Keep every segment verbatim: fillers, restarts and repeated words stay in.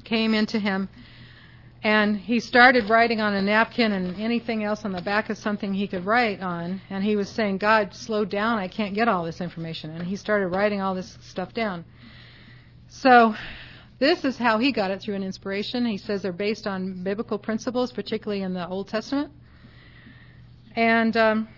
came into him, and he started writing on a napkin and anything else on the back of something he could write on, and he was saying, God, slow down, I can't get all this information. And he started writing all this stuff down. So this is how he got it through an inspiration. He says they're based on biblical principles, particularly in the Old Testament. And um,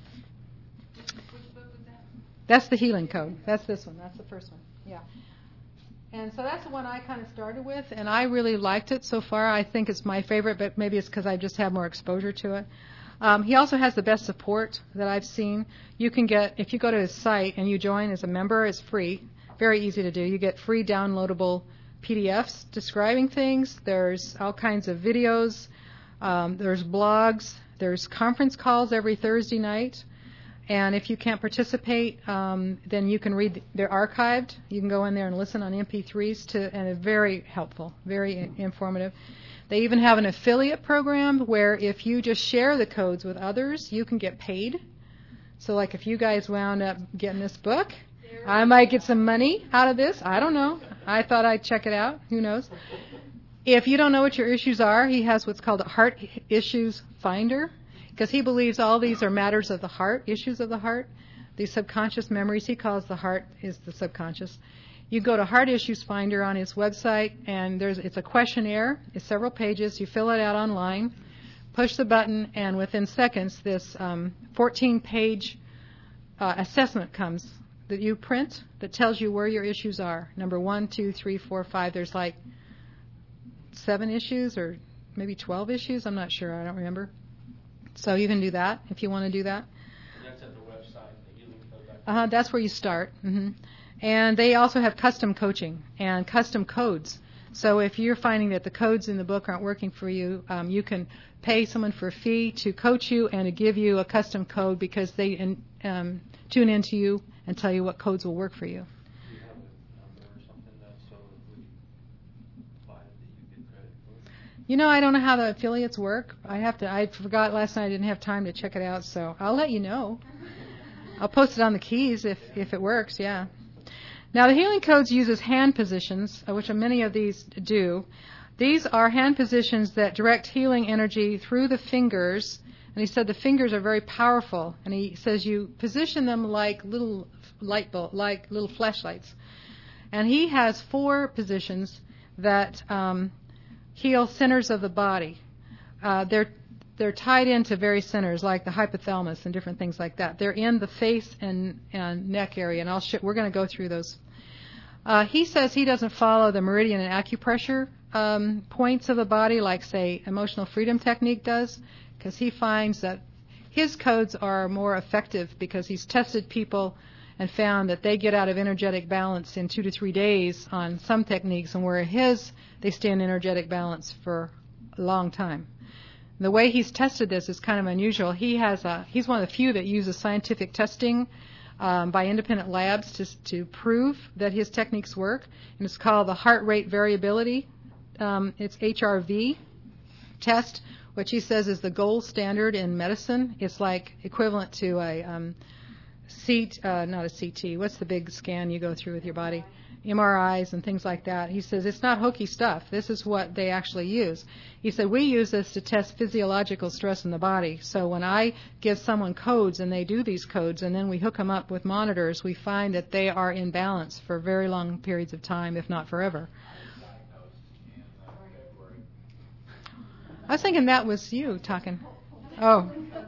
that's the Healing Code. That's this one. That's the first one. Yeah. And so that's the one I kind of started with, and I really liked it so far. I think it's my favorite, but maybe it's because I just have more exposure to it. Um, he also has the best support that I've seen. You can get, if you go to his site and you join as a member, it's free. Very easy to do. You get free downloadable P D Fs describing things. There's all kinds of videos. Um, there's blogs. There's conference calls every Thursday night. And if you can't participate, um, then you can read. They're archived. You can go in there and listen on M P threes to, and they're very helpful, very I- informative. They even have an affiliate program where if you just share the codes with others, you can get paid. So, like, if you guys wound up getting this book, I might get some money out of this. I don't know. I thought I'd check it out. Who knows? If you don't know what your issues are, he has what's called a Heart Issues Finder, because he believes all these are matters of the heart, issues of the heart. These subconscious memories, he calls the heart is the subconscious. You go to Heart Issues Finder on his website, and there's it's a questionnaire. It's several pages. You fill it out online, push the button, and within seconds, this um, fourteen-page uh, assessment comes that you print that tells you where your issues are. Number one, two, three, four, five. There's like seven issues or maybe twelve issues. I'm not sure. I don't remember. So you can do that if you want to do that. And that's at the website, the healing code dot com. Uh-huh, that's where you start. Mm-hmm. And they also have custom coaching and custom codes. So if you're finding that the codes in the book aren't working for you, um, you can pay someone for a fee to coach you and to give you a custom code because they in, um, tune into you and tell you what codes will work for you. Do you have a number or something that so if we buy it that you get credit for it? You know, I don't know how the affiliates work. I have to. I forgot last night. I didn't have time to check it out, so I'll let you know. I'll post it on the keys if if it works. Yeah. Now the healing codes uses hand positions, uh, which many of these do. These are hand positions that direct healing energy through the fingers. And he said the fingers are very powerful. And he says you position them like little light bulb, like little flashlights. And he has four positions that um, heal centers of the body. Uh, they're they're tied into various centers like the hypothalamus and different things like that. They're in the face and, and neck area, and I'll show, we're going to go through those. Uh, he says he doesn't follow the meridian and acupressure um, points of the body like, say, emotional freedom technique does, because he finds that his codes are more effective because he's tested people and found that they get out of energetic balance in two to three days on some techniques, and where his, they stay in energetic balance for a long time. The way he's tested this is kind of unusual. He has a, he's one of the few that uses scientific testing um, by independent labs to, to prove that his techniques work, and it's called the heart rate variability. Um, it's H R V test, which he says is the gold standard in medicine. It's like equivalent to a um, C, uh, not a C T. What's the big scan you go through with your body? M R Is and things like that. He says it's not hokey stuff. This is what they actually use. He said we use this to test physiological stress in the body. So when I give someone codes and they do these codes and then we hook them up with monitors, we find that they are in balance for very long periods of time, if not forever. I was thinking that was you talking. Oh.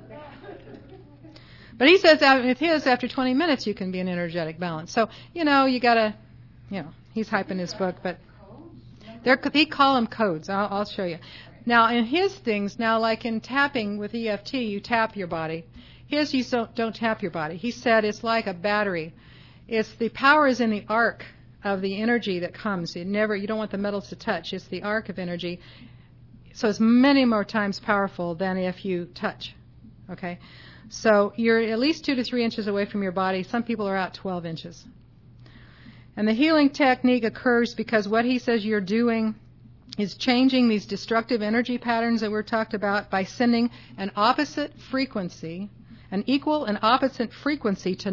But he says with his, after twenty minutes, you can be in energetic balance. So, you know, you got to, you know, he's hyping his book, but they're, they call them codes. I'll, I'll show you. Now, in his things, now like in tapping with E F T, you tap your body. His, you don't, don't tap your body. He said it's like a battery. It's the power is in the arc of the energy that comes. It never, you don't want the metals to touch. It's the arc of energy. So it's many more times powerful than if you touch. Okay? So you're at least two to three inches away from your body. Some people are out twelve inches. And the healing technique occurs because what he says you're doing is changing these destructive energy patterns that we're talked about by sending an opposite frequency, an equal and opposite frequency to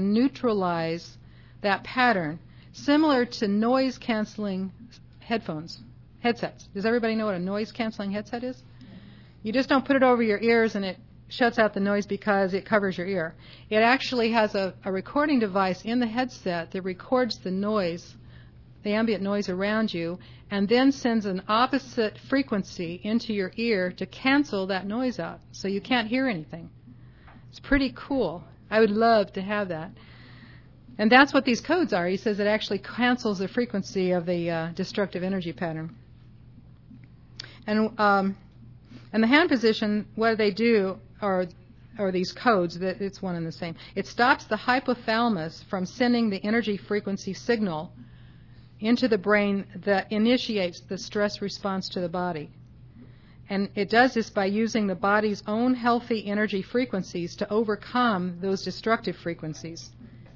neutralize that pattern, similar to noise-canceling headphones headsets. Does everybody know what a noise-canceling headset is? You just don't put it over your ears and it shuts out the noise because it covers your ear. It actually has a, a recording device in the headset that records the noise, the ambient noise around you, and then sends an opposite frequency into your ear to cancel that noise out, so you can't hear anything. It's pretty cool. I would love to have that. And that's what these codes are. He says it actually cancels the frequency of the uh, destructive energy pattern. And um, and the hand position, what they do, or or these codes, that it's one and the same. It stops the hypothalamus from sending the energy frequency signal into the brain that initiates the stress response to the body. And it does this by using the body's own healthy energy frequencies to overcome those destructive frequencies,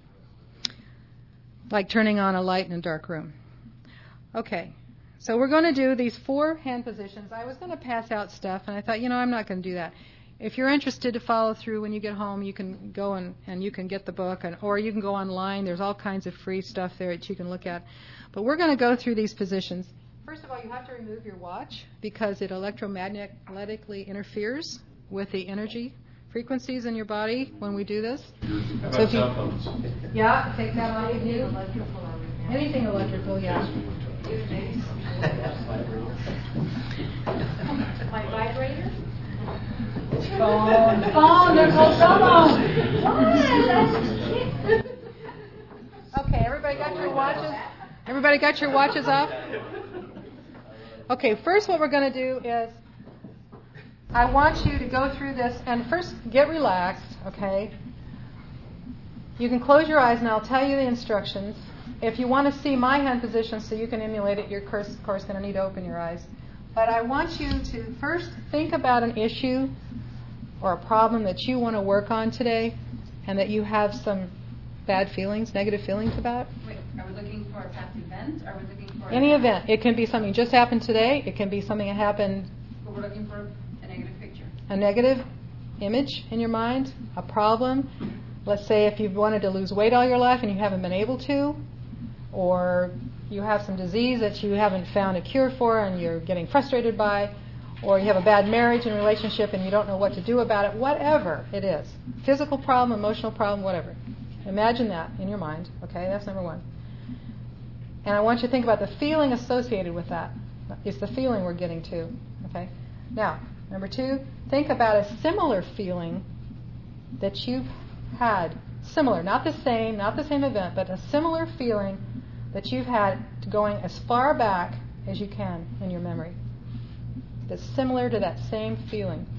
like turning on a light in a dark room. Okay, so we're going to do these four hand positions. I was going to pass out stuff, and I thought, you know, I'm not going to do that. If you're interested to follow through when you get home, you can go and, and you can get the book, and, or you can go online. There's all kinds of free stuff there that you can look at. But we're going to go through these positions. First of all, you have to remove your watch because it electromagnetically interferes with the energy frequencies in your body when we do this. How So about if you- cell phones? Yeah, take that off of you. Anything electrical, yeah. My vibrator? Phone, phone, they're called cell phones. Okay, everybody got your watches? Everybody got your watches off? Okay, first what we're going to do is I want you to go through this and first get relaxed, okay? You can close your eyes and I'll tell you the instructions. If you want to see my hand position so you can emulate it, you're of course, of course going to need to open your eyes. But I want you to first think about an issue or a problem that you want to work on today and that you have some bad feelings, negative feelings about. Wait, are we looking for a past event? Are we looking for Any event. It can be something just happened today. It can be something that happened, But we're looking for a negative picture. a negative image in your mind, a problem. Let's say if you've wanted to lose weight all your life and you haven't been able to, or you have some disease that you haven't found a cure for and you're getting frustrated by, or you have a bad marriage and relationship and you don't know what to do about it, whatever it is. Physical problem, emotional problem, whatever. Imagine that in your mind. Okay, that's number one. And I want you to think about the feeling associated with that. It's the feeling we're getting to. Okay. Now, number two, think about a similar feeling that you've had. Similar, not the same, not the same event, but a similar feeling that you've had going as far back as you can in your memory. That's similar to that same feeling.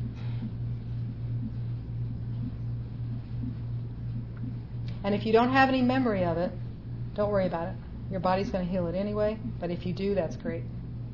And if you don't have any memory of it, don't worry about it. Your body's going to heal it anyway, but if you do, that's great.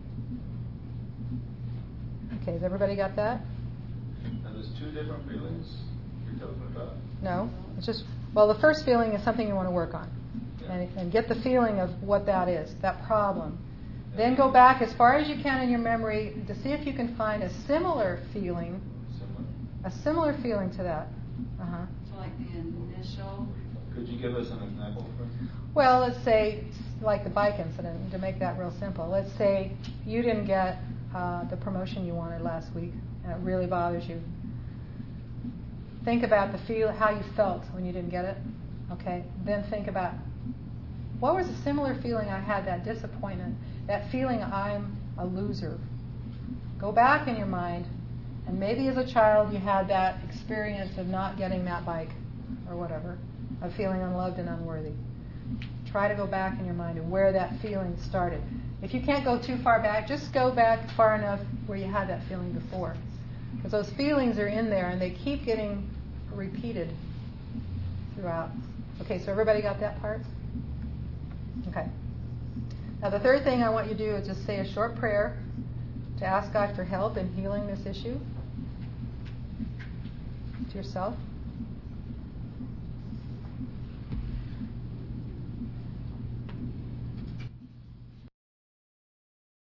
Okay, has everybody got that? And there's two different feelings you're talking about? No? It's just, well, the first feeling is something you want to work on. Yeah. And, and get the feeling of what that is, that problem. Then go back as far as you can in your memory to see if you can find a similar feeling, Similar. a similar feeling to that. Uh-huh. So like the initial. Could you give us an example, for instance? Well, let's say, like the bike incident, to make that real simple. Let's say you didn't get uh, the promotion you wanted last week, and it really bothers you. Think about the feel, how you felt when you didn't get it. Okay. Then think about what was a similar feeling I had, that disappointment, that feeling I'm a loser. Go back in your mind, and maybe as a child you had that experience of not getting that bike or whatever, of feeling unloved and unworthy. Try to go back in your mind and where that feeling started. If you can't go too far back, just go back far enough where you had that feeling before. Because those feelings are in there and they keep getting repeated throughout. Okay, so everybody got that part? Okay. Now the third thing I want you to do is just say a short prayer to ask God for help in healing this issue to yourself.